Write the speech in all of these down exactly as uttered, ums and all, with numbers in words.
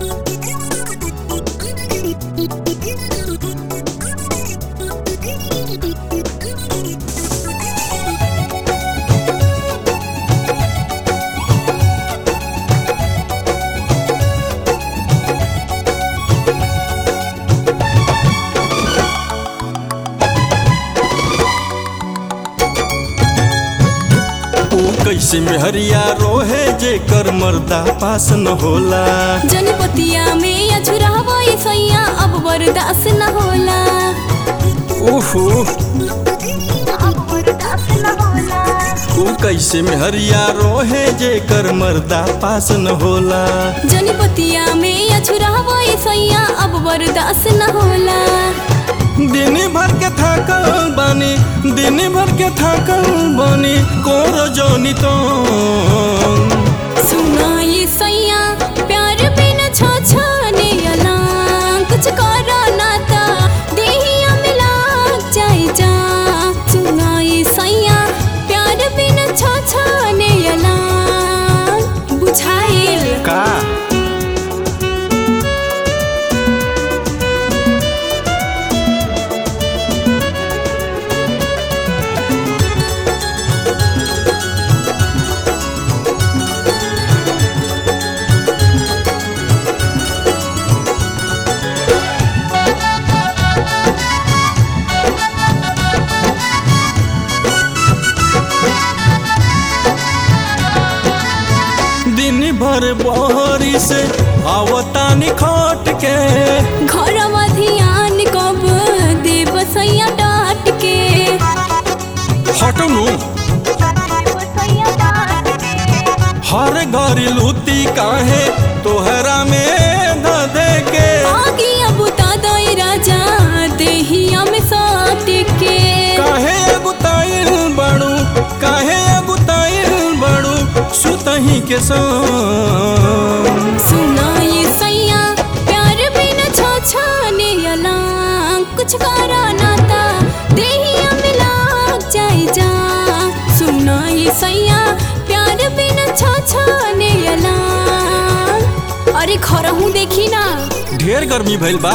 कैसे मेहरिया रोहे जेकर मर्दा पास न होला। जनपतिया में या छुरावा सैया अब बर्दाश्त न होला। ओहो ऊ कैसे मेहरिया रोहे जेकर मर्दा पास न होला। जनपतिया में या छुरावा सैया अब बर्दाश्त न होला। दिन भर के थाकल बानी दिन भर के थाकल बानी कोर जोनी तो सुनाई सैया प्यार बिन छो छाने अला कुछ करो ना ता देहिया मिला जाई जा। सुनाई सैया प्यार बिन छो छाने अला बुझाइल का भर बहरी से आवतानी खट के घर ध्यान कब देव सैया डाट के हटनु हर घरी लूती काहे तोहरा में ध दे के आगे अब दई राजा देहिया में साट के काहे अगुताइल बड़ू काहे अगुताइल बड़ू सुतही के संग। सुनाई सैया प्यार बिन छो छाने अला कुछ करा ना ता देहिया मिला जाई जा। सुनाई सैया प्यार बिन छो छाने अला अरे खरहू देखी ना ढेर गर्मी भइल बा।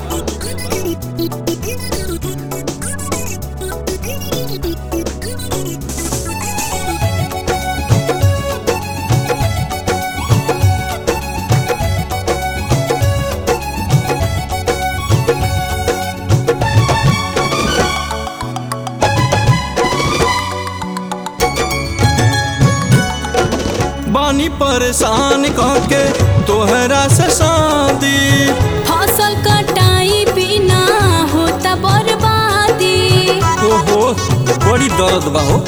बानी परेशान कहके तोहरा से शादी फसल कटाई बिना होता बर्बादी। ओहो बड़ी दर्द बा हो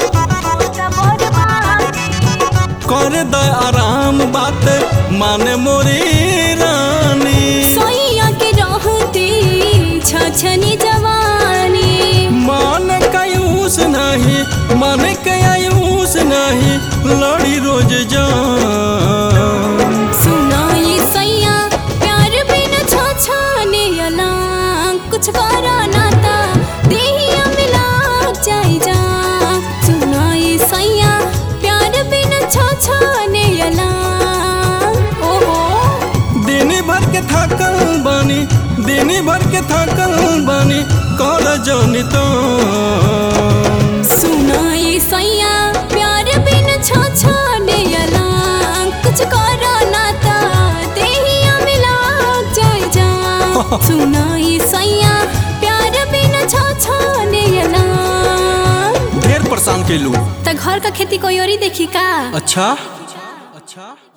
करे द आराम बात माने मोरी रानी। सैया के रहती छछनी जवानी मान कायूस नहीं मान कायूस नहीं लड़ी रोज जान। सुनाई सैया प्यार बिन छो छाने अला कुछ करा ना ता देहिया मिला जाई जा। सुनाई सैया प्यार बिन छो छाने अला ओहो दिन भर के थाकल बानी दिन भर के थाकल बानी कर जानी तो सुनाई सैया प्यार बिन छो छाने अला कुछ करा ना ता देहिया मिला जाई जा। सुनाई सैया प्यार बिन छो छाने अला ढेर परेशान के लू त घर का खेती कोई और ही देखी का। अच्छा अच्छा।